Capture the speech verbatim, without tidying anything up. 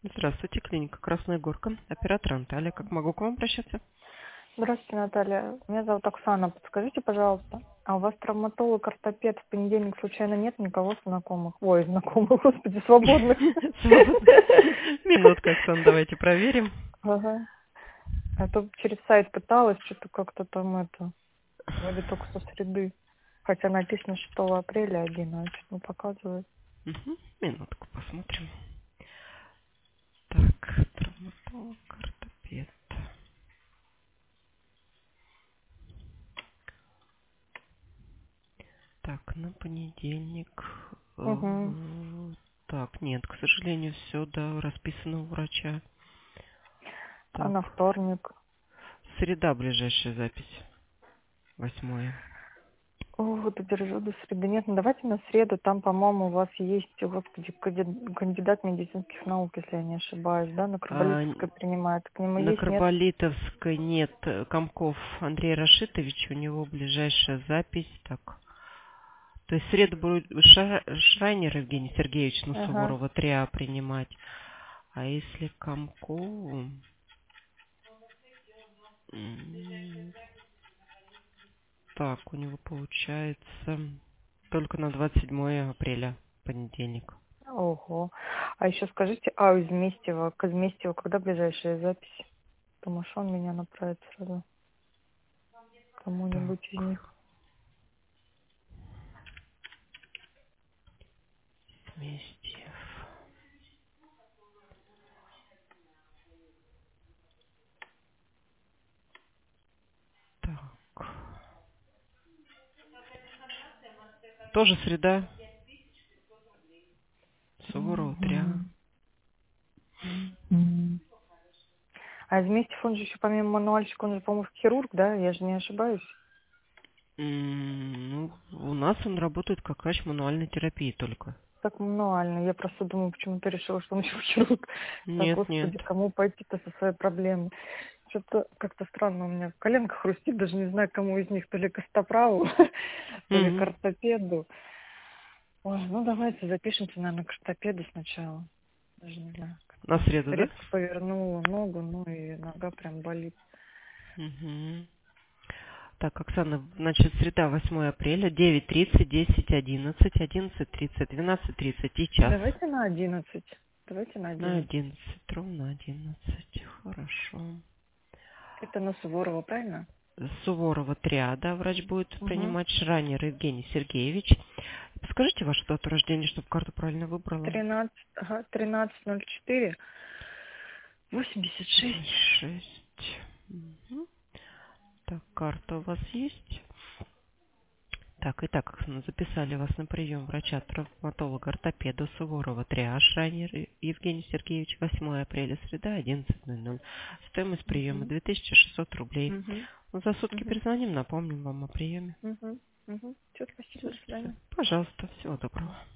Здравствуйте, клиника Красная Горка, оператор Наталья. Как могу к вам обращаться? Здравствуйте, Наталья. Меня зовут Оксана. Подскажите, пожалуйста, а у вас травматолог, ортопед в понедельник случайно нет никого знакомых? Ой, знакомых, господи, свободных. Минутка, Оксана, давайте проверим. Ага. А то через сайт пыталась, что-то как-то там это, вроде только со среды. Хотя написано шестого апреля один, а что-то не показывает. Угу. Минутку, посмотрим. Так, травматолог, ортопед. Так, на понедельник. Угу. э, Так, нет, к сожалению, все, да, расписано у врача. А Так, на вторник? среда ближайшая запись. Восьмое. О, вот держу до среды. Нет, ну давайте на среду. Там, по-моему, у вас есть, господи, канди- кандидат медицинских наук, если я не ошибаюсь, да, на А, Карболитовской принимает. К нему на есть, нет? Карболитовской нет. Комков Андрей Рашитович, у него ближайшая запись. Так. То есть в среду будет Ша- Шрайнер Евгений Сергеевич на Ага. Суворова три А принимать. А если Комкову... м, Так, у него получается только на двадцать седьмое апреля, понедельник. Ого. А еще скажите, а у Изместьева, к Изместьеву когда ближайшая запись? Потому что он меня направит сразу кому-нибудь из Так, них. вместе. Так. Тоже среда. Суворова три А. Мгм. Мгм. А Изместьев, он же еще помимо мануальщика, он же, по-моему, хирург, да? Я же не ошибаюсь. М, Ну, у нас он работает как врач мануальной терапии только. Так мануально. Я просто думаю, почему-то решила, что он еще хирург. Так, Нет, нет. господи, кому пойти-то со своей проблемой? Что-то как-то странно у меня коленка хрустит, даже не знаю, кому из них, то ли к костоправу, то ли к Мгм. ортопеду. Ой, ну давайте запишемся, наверное, к ортопеду сначала. Даже не знаю. На Как-то среду, да? резко повернула ногу, ну и нога прям болит. Мгм. Так, Оксана, значит, среда, восьмое апреля, девять тридцать, десять, одиннадцать, одиннадцать тридцать, двенадцать тридцать и час. Давайте на одиннадцать. Давайте на На одиннадцать. одиннадцать, ровно одиннадцать. Хорошо. Это на Суворова, правильно? Суворова три А, да, врач будет Угу. принимать. Шранер Евгений Сергеевич. Скажите вашу дату рождения, чтобы карту правильно выбрала. тринадцать, ага, тринадцать ноль четыре, восемьдесят шесть. Шесть. Мгм. Так, карта у вас есть? Так, итак, Оксана, записали вас на прием врача-травматолога ортопеда Суворова три А, Шрайнер Евгений Сергеевич, восьмое апреля, среда, одиннадцать ноль ноль. Стоимость приема Угу. две тысячи шестьсот рублей. Угу. Ну, за сутки Угу. перезвоним, напомним вам о приеме. Угу. Угу. Все, спасибо, Все, до свидания. пожалуйста, всего доброго.